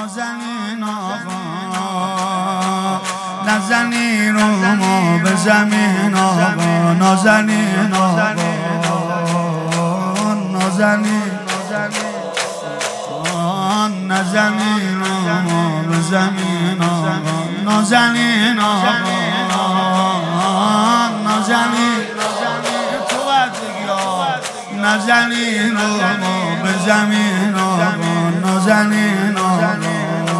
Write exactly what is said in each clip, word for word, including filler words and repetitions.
نازنین آقا نزنی رو ما به زمین آقا نازنین آقا نازنین نزنی رو ما به زمین آقا نازنین آقا نازنین تو باید بگی آقا نازنین رو ما به زمین آقا نازنین آقا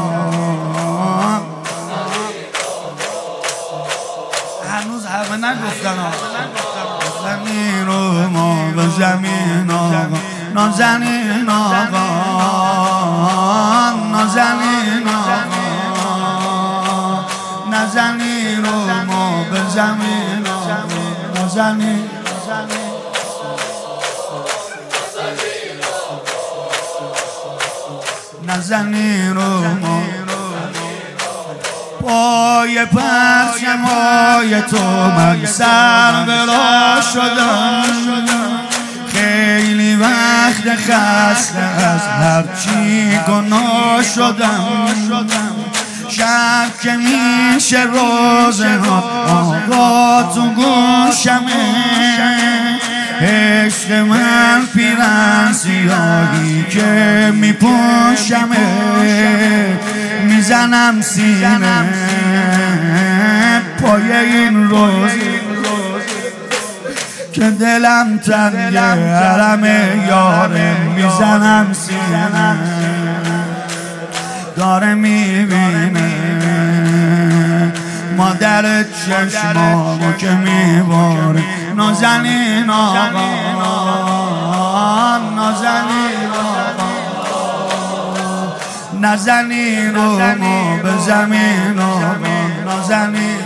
هنوز همه نگفتن آقا نازنین رو ما به زمین آقا نازنین آقا نازنین آقا نازنین رو ما به زمین آقا نازنین نازنین رو ما پای پرچمای تو من سر به راه شدم خیلی وقت خسته از هرچی گناه شدم شب که میشه روزه ها آقا تو گوشمه عشق من پیرن سیاهی که میپوشمه میزنم سینه پای این روز که دلم تنگه حرم یاره میزنم سینه داره میبینه مادر چشمامو که میباره نازنین آقا نازنین آقا نازنین رو ما به زمین آقا نازنین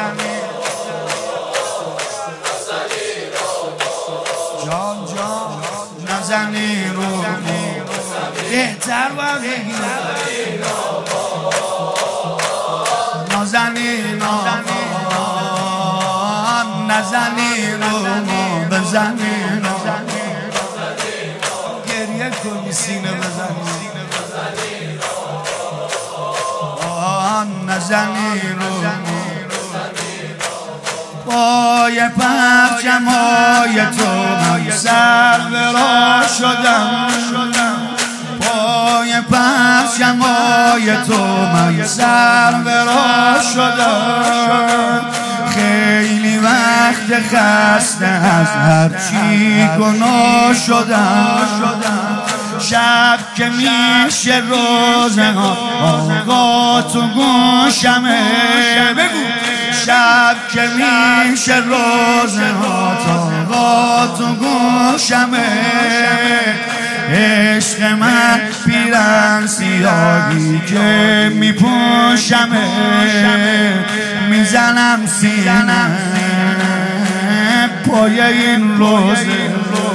جان جان نازنین رو بهتر باید بگیم نازنین آقا نازنین رو ما به زمین آقا گریه کنی سینه بزنی نازنین رو پای پرچمای تو من سر به راه شدم پای پرچمای تو من سر به راه شدم خیلی وقت خسته از هرچی گناه شدم شب که میشه روزه ها آقا تو گوشمه بگو شب که میشه روزه ها آقا تو گوشمه عشق من پیرن سیاهی که میپوشمه میزنم سینه پای این روزه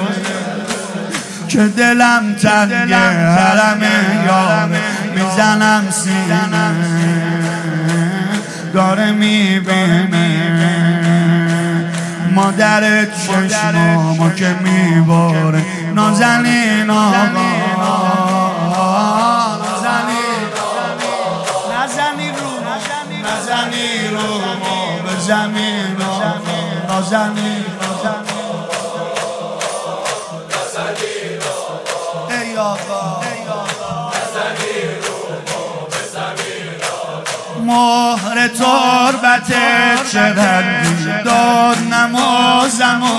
که دلم تنگه حرم یاره میزنم سینه داره میبینه مادر چشمامو که میباره نازنین آقا نازنین رو نازنین رو ما به زمین آقا نازنین ای آقا مهر تربت چه رنگی داد نمازمو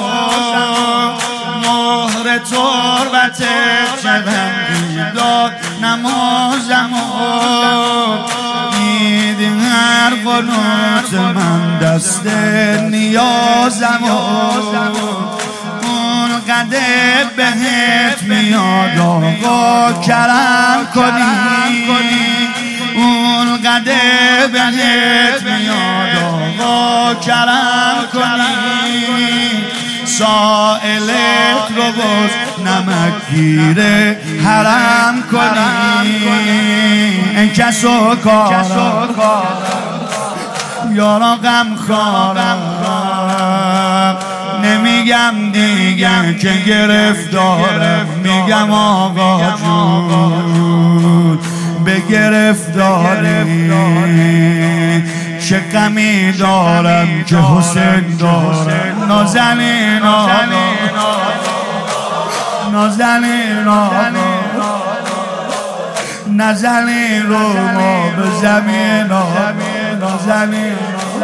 مهر تربت چه رنگی داد نمازمو دیدی هر قنوت من دست نیازمو اون قدر بهت میاد آقا کرم کنی اون قدر بهت میاد آقا کرم کنی سائلت رو باز نمک گیره حرم کنی این کسو کارم یارا غم خارم نمیگم دیگه که گرفتارم میگم آقا جون به گرفتاری چه غمی دارم که حسین دارم نازنین آقا نازنین آقا نزنین رو ما به زمین آقا نازنین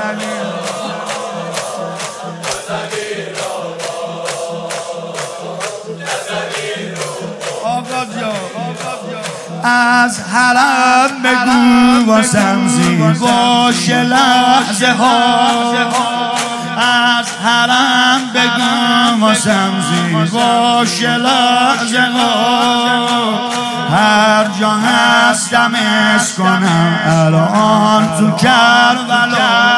از حرم بگو واسم زیباش لحظه ها از حرم بگو واسم زیباش لحظه ها هر جا هستم اس کنم الان تو کربلا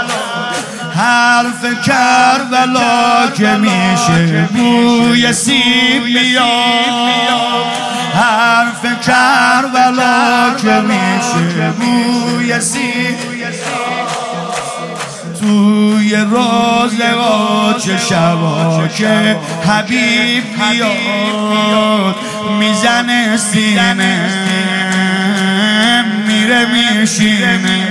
حرف کربلا که میشه بوی سیب میاد حرف کربلا که میشه بوی سیب توی روزه و چه شبا که حبیب میاد میزنه سینه میره میشینه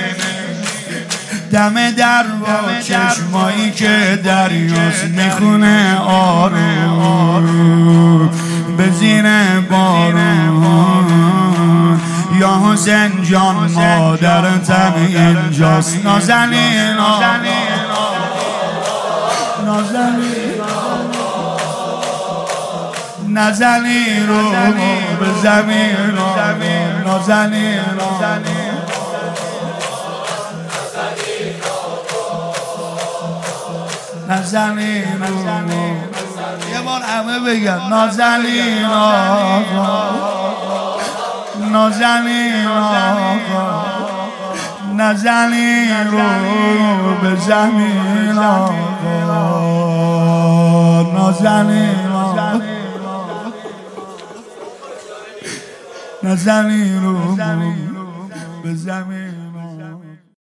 دم در با چشمایی که دریاست میخونه آروم به زیر بارون یا حسین جان مادرتم اینجاست نازنین آقا نازنین نزنین رو به زمین نازنین نازنین یه بار همه بگن نازنین آقا نازنین آقا نازنین رو به زمین آقا نازنین آقا نازنین رو به زمین